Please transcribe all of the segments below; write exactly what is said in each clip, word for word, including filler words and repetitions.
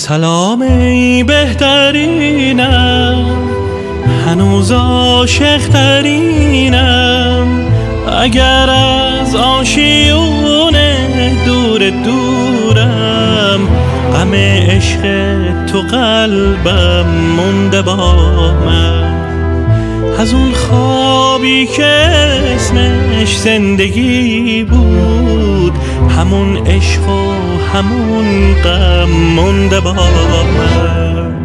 سلام ای بهترینم، هنوز عاشق ترینم. اگر از آشیونه دور دورم، غم عشق تو قلبم مونده با من. از اون خوابی که اسمش زندگی بود، همون عشق و همون غم مونده با من.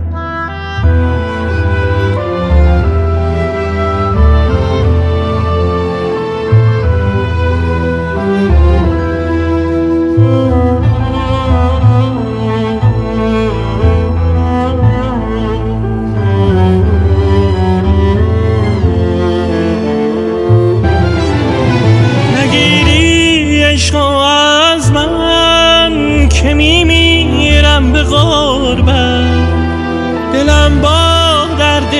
از من که میمیرم به غربت، دلم با درد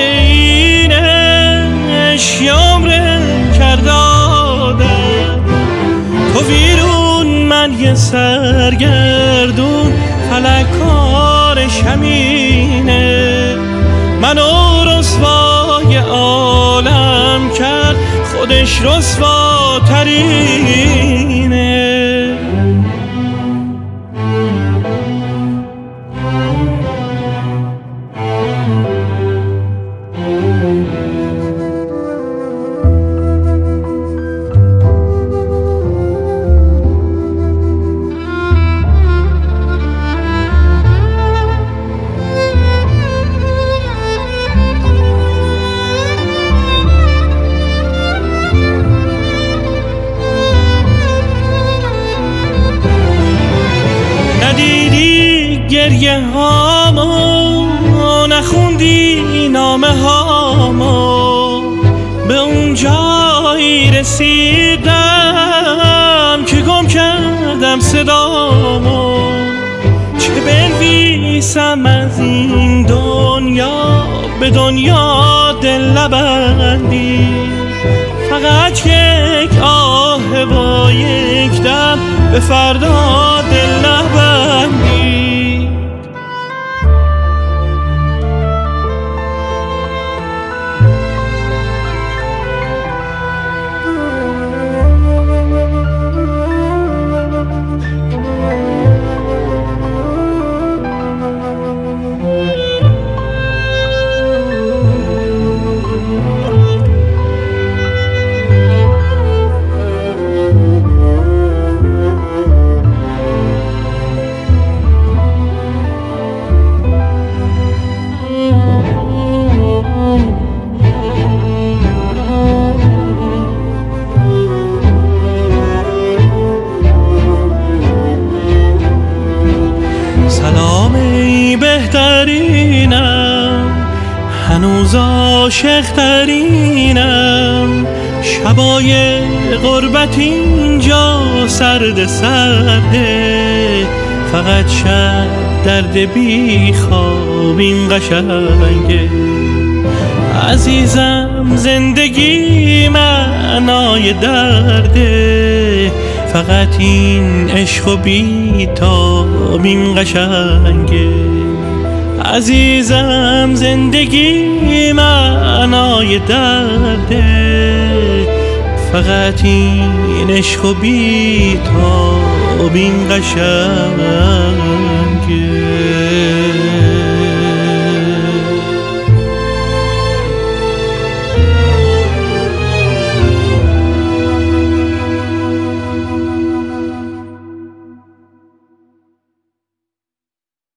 اینش عمر کرده عادت. تو ویرون من یه سرگردون، فلک کارش همینه. منو رسوای عالم کرد، خودش رسواترینه. ندیدی گریه هامو، نخوندی نامه هامو، به اون جایی رسیدم که گم کردم صدامو. چه بنویسم از این دنیا، به دنیا دل نبندی. فقط یک آه با یک دم، به فردا دل نبندی. سلام ای بهترینم، هنوز عاشق ترینم. شبای غربت اینجا سرد سرده، فقط شب درد بی خواب این قشنگه. عزیزم زندگی معنای درده، فقط این عشق و بی تاب این قشنگه. عزیزم زندگی معنای درده، فقط این عشق و بی تاب این قشنگه.